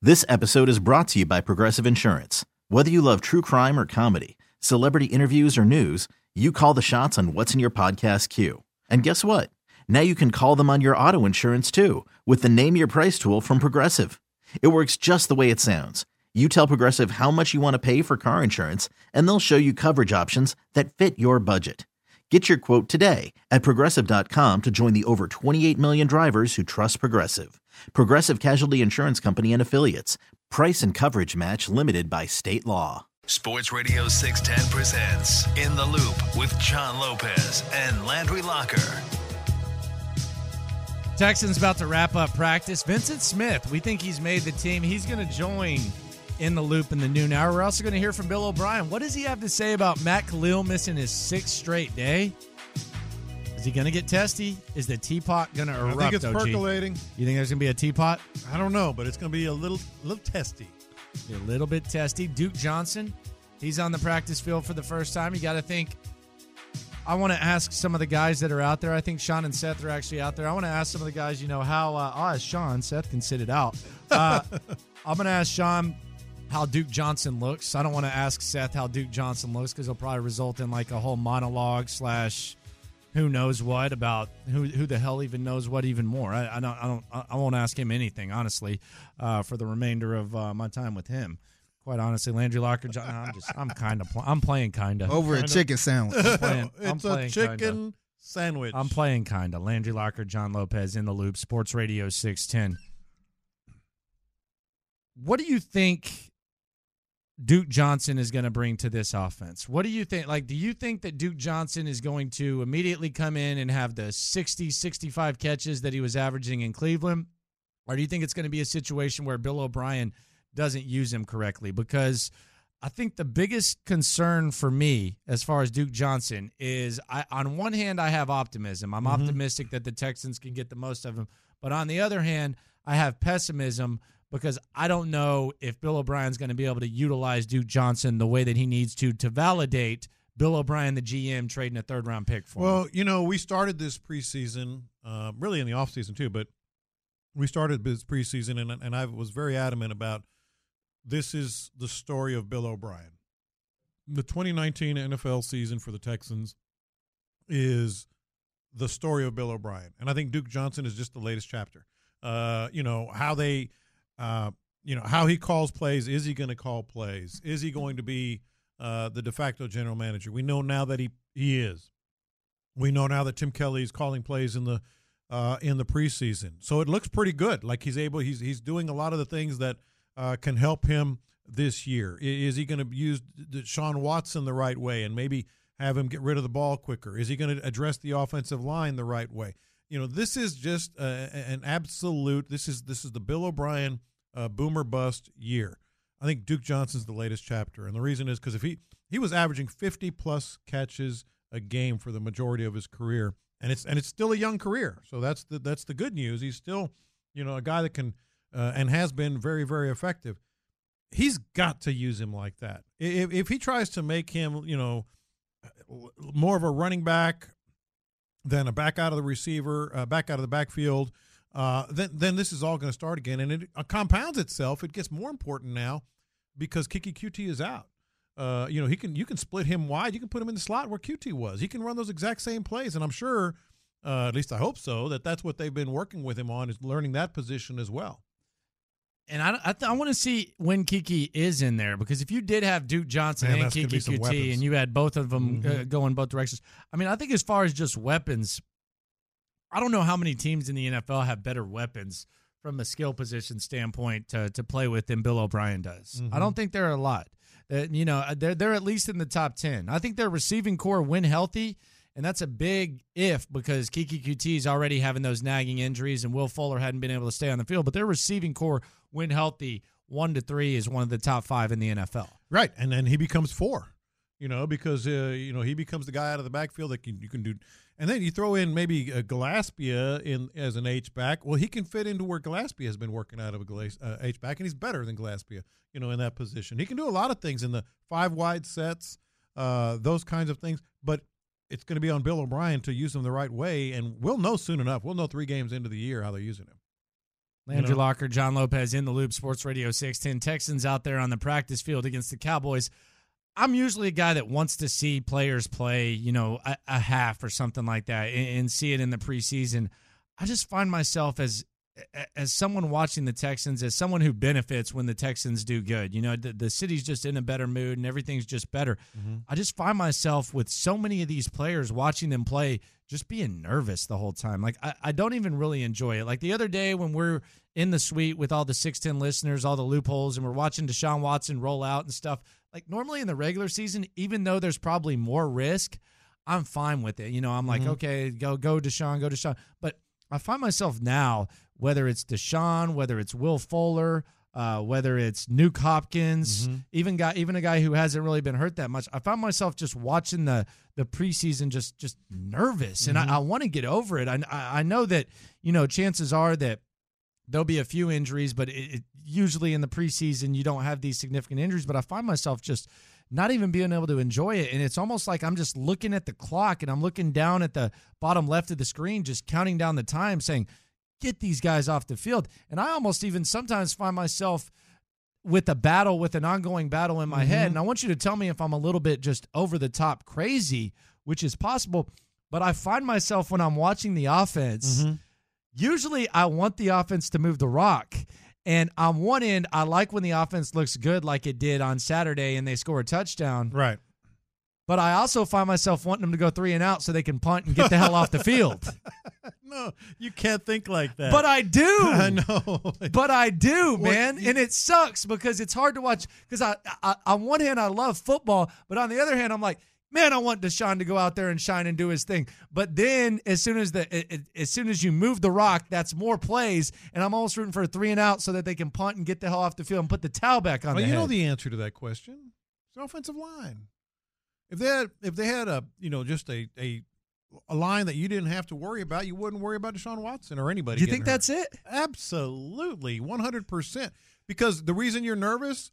This episode is brought to you by Progressive Insurance. Whether you love true crime or comedy, celebrity interviews or news, you call the shots on what's in your podcast queue. And guess what? Now you can call them on your auto insurance too with the Name Your Price tool from Progressive. It works just the way it sounds. You tell Progressive how much you want to pay for car insurance, and they'll show you coverage options that fit your budget. Get your quote today at Progressive.com to join the over 28 million drivers who trust Progressive. Progressive Casualty Insurance Company and Affiliates. Price and coverage match limited by state law. Sports Radio 610 presents In the Loop with John Lopez and Landry Locker. Texans about to wrap up practice. Vincent Smith, we think he's made the team. He's going to join In the Loop in the noon hour. We're also going to hear from Bill O'Brien. What does he have to say about Matt Khalil missing his sixth straight day? Is he going to get testy? Is the teapot going to erupt, I think it's OG? percolating. You think there's going to be a teapot? I don't know, but it's going to be a little testy. A little bit testy. Duke Johnson, he's on the practice field for the first time. You got to think. I want to ask some of the guys that are out there. I think Sean and Seth are actually out there. I want to ask some of the guys, how I'll ask Sean. Seth can sit it out. I'm going to ask Sean how Duke Johnson looks. I don't want to ask Seth how Duke Johnson looks because it'll probably result in like a whole monologue / who knows what about who the hell even knows what even more. I won't ask him anything, honestly, for the remainder of my time with him. Quite honestly, Landry Locker, I'm playing kind of. Over a chicken sandwich. It's a chicken sandwich. I'm playing kind of. Landry Locker, John Lopez, In the Loop, Sports Radio 610. What do you think Duke Johnson is going to bring to this offense? What do you think? Do you think that Duke Johnson is going to immediately come in and have the 60, 65 catches that he was averaging in Cleveland? Or do you think it's going to be a situation where Bill O'Brien doesn't use him correctly? Because I think the biggest concern for me as far as Duke Johnson is, on one hand, I have optimism. I'm optimistic that the Texans can get the most of him. But on the other hand, I have pessimism because I don't know if Bill O'Brien's going to be able to utilize Duke Johnson the way that he needs to validate Bill O'Brien, the GM, trading a third-round pick for him. Well, we started this preseason, really in the offseason too, but we started this preseason, and I was very adamant about this is the story of Bill O'Brien. The 2019 NFL season for the Texans is the story of Bill O'Brien, and I think Duke Johnson is just the latest chapter. How he calls plays. Is he going to call plays? Is he going to be the de facto general manager? We know now that he is. We know now that Tim Kelly is calling plays in the preseason, so it looks pretty good. Like he's doing a lot of the things that can help him this year. Is he going to use Deshaun Watson the right way and maybe have him get rid of the ball quicker? Is he going to address the offensive line the right way? This is just an absolute. This is the Bill O'Brien boomer bust year. I think Duke Johnson's the latest chapter, and the reason is because if he was averaging 50+ catches a game for the majority of his career, and it's still a young career, so that's the good news. He's still a guy that can and has been very, very effective. He's got to use him like that. If he tries to make him more of a running back than a back out of the receiver, back out of the backfield, then this is all going to start again. And it compounds itself. It gets more important now because Kiki QT is out. You can split him wide. You can put him in the slot where QT was. He can run those exact same plays. And I'm sure, at least I hope so, that's what they've been working with him on, is learning that position as well. And I want to see when Kiki is in there, because if you did have Duke Johnson and Kiki QT and you had both of them go in both directions, I think as far as just weapons, I don't know how many teams in the NFL have better weapons from a skill position standpoint to play with than Bill O'Brien does. I don't think there are a lot. They're at least in the top 10. I think their receiving core, when healthy, and that's a big if because Kiki QT is already having those nagging injuries and Will Fuller hadn't been able to stay on the field. But their receiving core, when healthy, 1 to 3 is one of the top 5 in the NFL. Right, and then he becomes 4, because he becomes the guy out of the backfield that you can do. And then you throw in maybe Gillespie in as an H-back. Well, he can fit into where Gillespie has been working out of a H-back, and he's better than Gillespie, in that position. He can do a lot of things in the 5 wide sets, those kinds of things. But it's going to be on Bill O'Brien to use him the right way, and we'll know soon enough. We'll know 3 games into the year how they're using him. Landry Locker, John Lopez in the Loop, Sports Radio 610. Texans out there on the practice field against the Cowboys. I'm usually a guy that wants to see players play, a half or something like that and see it in the preseason. I just find myself as someone watching the Texans, as someone who benefits when the Texans do good. The city's just in a better mood and everything's just better. Mm-hmm. I just find myself with so many of these players watching them play just being nervous the whole time. Like, I don't even really enjoy it. Like the other day when we're in the suite with all the 610 listeners, all the loopholes, and we're watching Deshaun Watson roll out and stuff, like normally in the regular season, even though there's probably more risk, I'm fine with it. I'm like, okay, go Deshaun. But I find myself now, whether it's Deshaun, whether it's Will Fuller, whether it's Nuke Hopkins, even a guy who hasn't really been hurt that much, I found myself just watching the preseason just nervous, and I want to get over it. I know that chances are that there'll be a few injuries, but usually in the preseason you don't have these significant injuries. But I find myself just not even being able to enjoy it, and it's almost like I'm just looking at the clock and I'm looking down at the bottom left of the screen, just counting down the time, saying, get these guys off the field. And I almost even sometimes find myself with an ongoing battle in my head. And I want you to tell me if I'm a little bit just over the top crazy, which is possible. But I find myself when I'm watching the offense, usually I want the offense to move the rock. And on one end, I like when the offense looks good like it did on Saturday and they score a touchdown. Right. But I also find myself wanting them to go 3 and out so they can punt and get the hell off the field. No, you can't think like that. But I do. I know. But I do, man. And it sucks because it's hard to watch. Because I on one hand, I love football. But on the other hand, I'm like, man, I want Deshaun to go out there and shine and do his thing. But then as soon as you move the rock, that's more plays. And I'm almost rooting for a 3 and out so that they can punt and get the hell off the field and put the towel back on the head. You know the answer to that question. It's the offensive line. If they had a just a line that you didn't have to worry about, you wouldn't worry about Deshaun Watson or anybody. Do you think that's it? Absolutely, 100%. Because the reason you're nervous,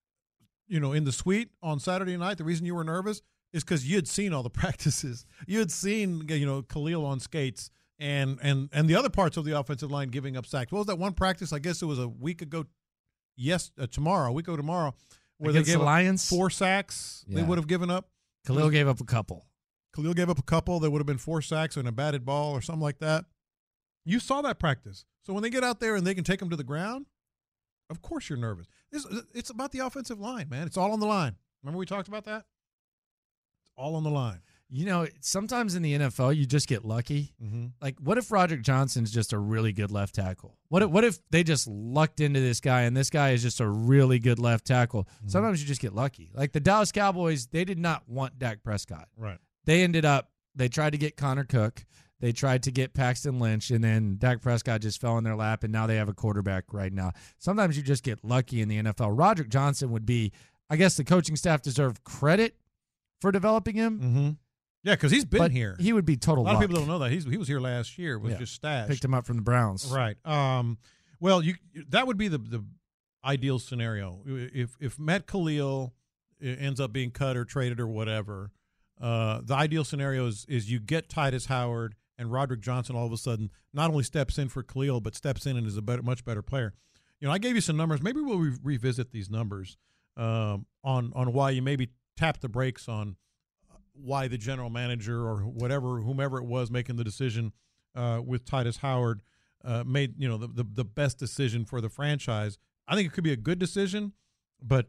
in the suite on Saturday night, the reason you were nervous is because you had seen all the practices. You had seen Khalil on skates and the other parts of the offensive line giving up sacks. What was that one practice? I guess it was a week ago. Tomorrow, where they gave the Lions 4 sacks. Yeah. They would have given up. Khalil gave up a couple. There would have been 4 sacks and a batted ball or something like that. You saw that practice. So when they get out there and they can take them to the ground, of course you're nervous. It's about the offensive line, man. It's all on the line. Remember we talked about that? It's all on the line. Sometimes in the NFL, you just get lucky. Mm-hmm. Like, what if Roderick Johnson's just a really good left tackle? What if they just lucked into this guy, and this guy is just a really good left tackle? Mm-hmm. Sometimes you just get lucky. Like the Dallas Cowboys, they did not want Dak Prescott. Right. They tried to get Connor Cook. They tried to get Paxton Lynch, and then Dak Prescott just fell in their lap, and now they have a quarterback right now. Sometimes you just get lucky in the NFL. Roderick Johnson would be, I guess the coaching staff deserve credit for developing him. Mm-hmm. Yeah, because he's been here. He would be total luck. A lot of people don't know that. He was here last year. Was just stashed. Picked him up from the Browns. Right. Well, that would be the ideal scenario. If Matt Khalil ends up being cut or traded or whatever, the ideal scenario is you get Titus Howard and Roderick Johnson all of a sudden not only steps in for Khalil but steps in and is a much better player. I gave you some numbers. Maybe we'll revisit these numbers on why you maybe tap the brakes on why the general manager or whomever it was making the decision with Titus Howard made the best decision for the franchise. I think it could be a good decision, but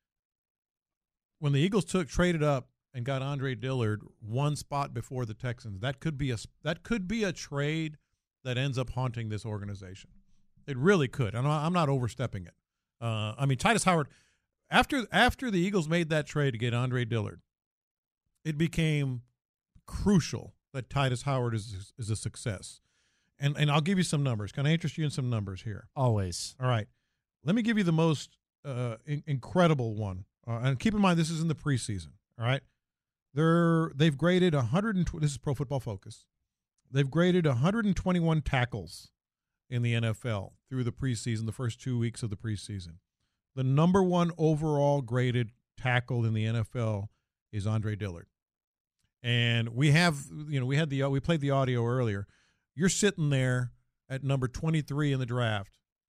when the Eagles traded up and got Andre Dillard one spot before the Texans, that could be a trade that ends up haunting this organization. It really could. I'm not overstepping it. Titus Howard, after the Eagles made that trade to get Andre Dillard, it became crucial that Titus Howard is a success. And I'll give you some numbers. Can I interest you in some numbers here? Always. All right. Let me give you the most incredible one. And keep in mind, this is in the preseason. All right. They've graded 120. This is Pro Football Focus. They've graded 121 tackles in the NFL through the preseason, the first 2 weeks of the preseason. The number one overall graded tackle in the NFL is Andre Dillard. And we played the audio earlier. You're sitting there at number 23 in the draft,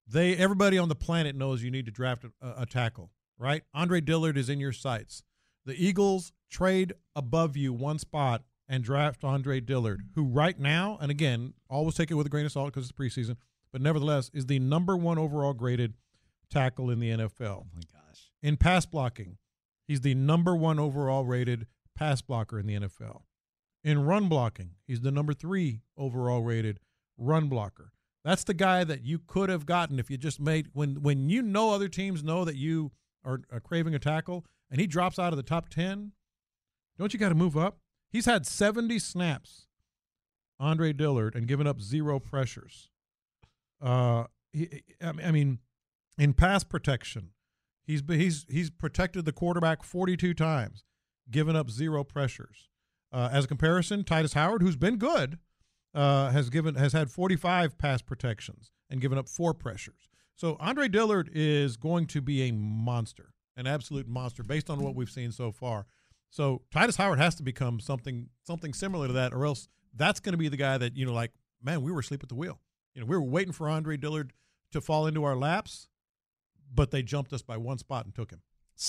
everybody on the planet knows you need to draft a tackle, right? Andre Dillard is in your sights. The Eagles trade above you one spot and draft Andre Dillard, who right now, and again, always take it with a grain of salt because it's preseason, but nevertheless is the number 1 overall graded tackle in the NFL. Oh, my gosh. In pass blocking, he's the number 1 overall rated pass blocker in the NFL. In run blocking, he's the number 3 overall rated run blocker. That's the guy that you could have gotten if you just made – when you know other teams know that you are craving a tackle and he drops out of the top 10, don't you got to move up? He's had 70 snaps, Andre Dillard, and given up 0 pressures. I mean, in pass protection, he's protected the quarterback 42 times, given up 0 pressures. As a comparison, Titus Howard, who's been good, has had 45 pass protections and given up 4 pressures. So Andre Dillard is going to be a monster, an absolute monster, based on what we've seen so far. So Titus Howard has to become something similar to that, or else that's going to be the guy that, man, we were asleep at the wheel. We were waiting for Andre Dillard to fall into our laps, but they jumped us by 1 spot and took him.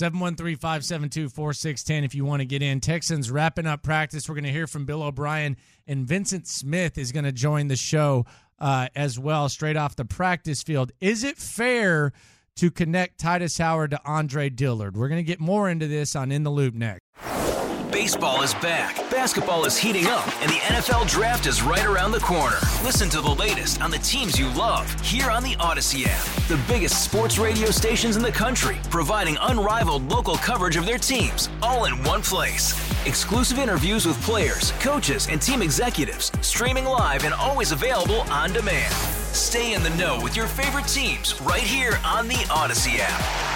713-572-4610 if you want to get in. Texans wrapping up practice. We're going to hear from Bill O'Brien, and Vincent Smith is going to join the show as well, straight off the practice field. Is it fair to connect Titus Howard to Andre Dillard? We're going to get more into this on In the Loop next. Baseball is back, basketball is heating up, and the NFL Draft is right around the corner. Listen to the latest on the teams you love here on the Odyssey app. The biggest sports radio stations in the country, providing unrivaled local coverage of their teams, all in one place. Exclusive interviews with players, coaches, and team executives, streaming live and always available on demand. Stay in the know with your favorite teams right here on the Odyssey app.